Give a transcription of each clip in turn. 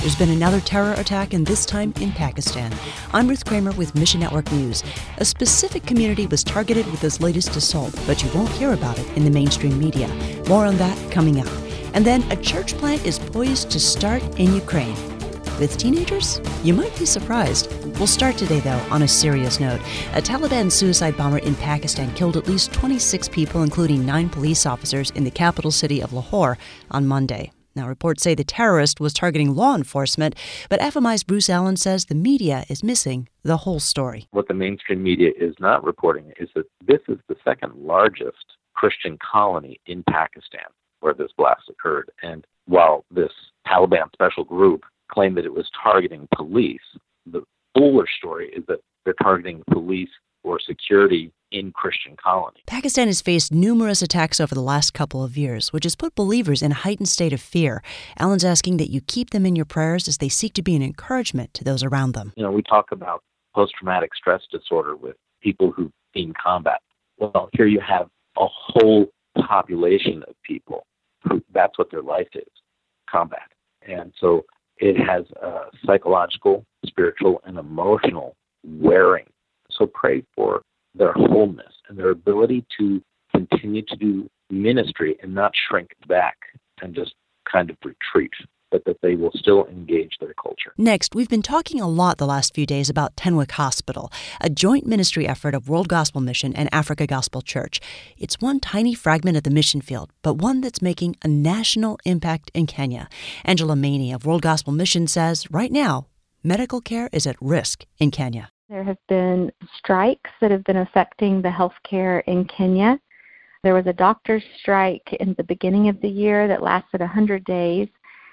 There's been another terror attack, and this time in Pakistan. I'm Ruth Kramer with Mission Network News. A specific community was targeted with this latest assault, but you won't hear about it in the mainstream media. More on that coming up. And then a church plant is poised to start in Ukraine. With teenagers? You might be surprised. We'll start today, though, on a serious note. A Taliban suicide bomber in Pakistan killed at least 26 people, including 9 police officers, in the capital city of Lahore on Monday. Now, reports say the terrorist was targeting law enforcement, but FMI's Bruce Allen says the media is missing the whole story. What the mainstream media is not reporting is that this is the second largest Christian colony in Pakistan where this blast occurred. And while this Taliban special group claimed that it was targeting police, the fuller story is that they're targeting police or security in Christian colonies. Pakistan has faced numerous attacks over the last couple of years, which has put believers in a heightened state of fear. Alan's asking that you keep them in your prayers as they seek to be an encouragement to those around them. We talk about post-traumatic stress disorder with people who've seen combat. Well, here you have a whole population of people who that's what their life is, combat. And so it has a psychological, spiritual, and emotional wearing. So pray for their wholeness and their ability to continue to do ministry and not shrink back and just kind of retreat, but that they will still engage their culture. Next, we've been talking a lot the last few days about Tenwek Hospital, a joint ministry effort of World Gospel Mission and Africa Gospel Church. It's one tiny fragment of the mission field, but one that's making a national impact in Kenya. Angela Maney of World Gospel Mission says right now, medical care is at risk in Kenya. There have been strikes that have been affecting the healthcare in Kenya. There was a doctor's strike in the beginning of the year that lasted 100 days.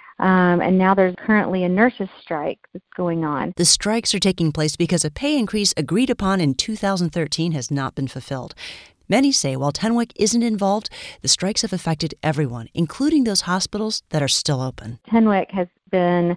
And now there's currently a nurses' strike that's going on. The strikes are taking place because a pay increase agreed upon in 2013 has not been fulfilled. Many say while Tenwek isn't involved, the strikes have affected everyone, including those hospitals that are still open. Tenwek has been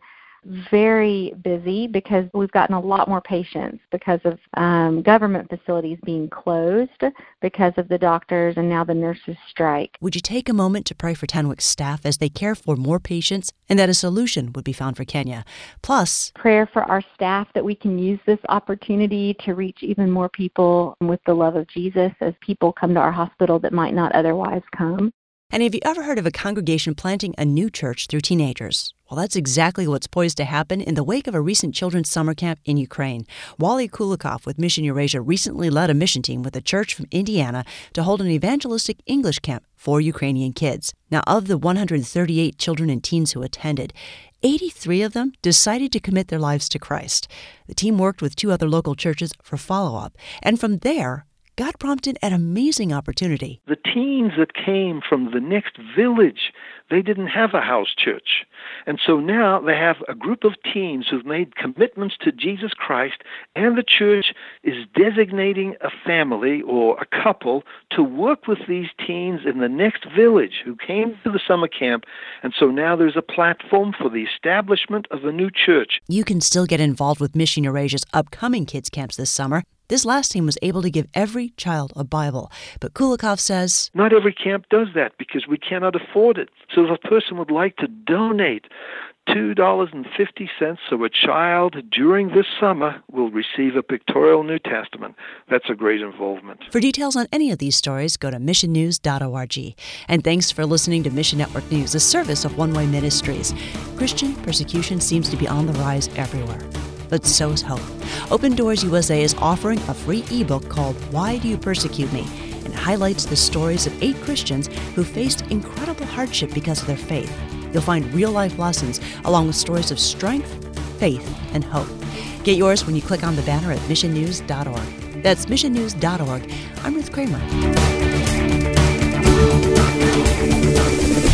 very busy because we've gotten a lot more patients because of government facilities being closed because of the doctors and now the nurses' strike. Would you take a moment to pray for Tenwek's staff as they care for more patients and that a solution would be found for Kenya? Plus, prayer for our staff that we can use this opportunity to reach even more people with the love of Jesus as people come to our hospital that might not otherwise come. And have you ever heard of a congregation planting a new church through teenagers? Well, that's exactly what's poised to happen in the wake of a recent children's summer camp in Ukraine. Wally Kulikov with Mission Eurasia recently led a mission team with a church from Indiana to hold an evangelistic English camp for Ukrainian kids. Now, of the 138 children and teens who attended, 83 of them decided to commit their lives to Christ. The team worked with 2 other local churches for follow-up, and from there, God prompted an amazing opportunity. The teens that came from the next village, they didn't have a house church. And so now they have a group of teens who've made commitments to Jesus Christ, and the church is designating a family or a couple to work with these teens in the next village who came to the summer camp. And so now there's a platform for the establishment of a new church. You can still get involved with Mission Eurasia's upcoming kids camps this summer. This last team was able to give every child a Bible. But Kulikov says, not every camp does that because we cannot afford it. So if a person would like to donate $2.50 so a child during this summer will receive a pictorial New Testament, that's a great involvement. For details on any of these stories, go to missionnews.org. And thanks for listening to Mission Network News, a service of One Way Ministries. Christian persecution seems to be on the rise everywhere. But so is hope. Open Doors USA is offering a free ebook called Why Do You Persecute Me? And highlights the stories of 8 Christians who faced incredible hardship because of their faith. You'll find real-life lessons along with stories of strength, faith, and hope. Get yours when you click on the banner at missionnews.org. That's missionnews.org. I'm Ruth Kramer.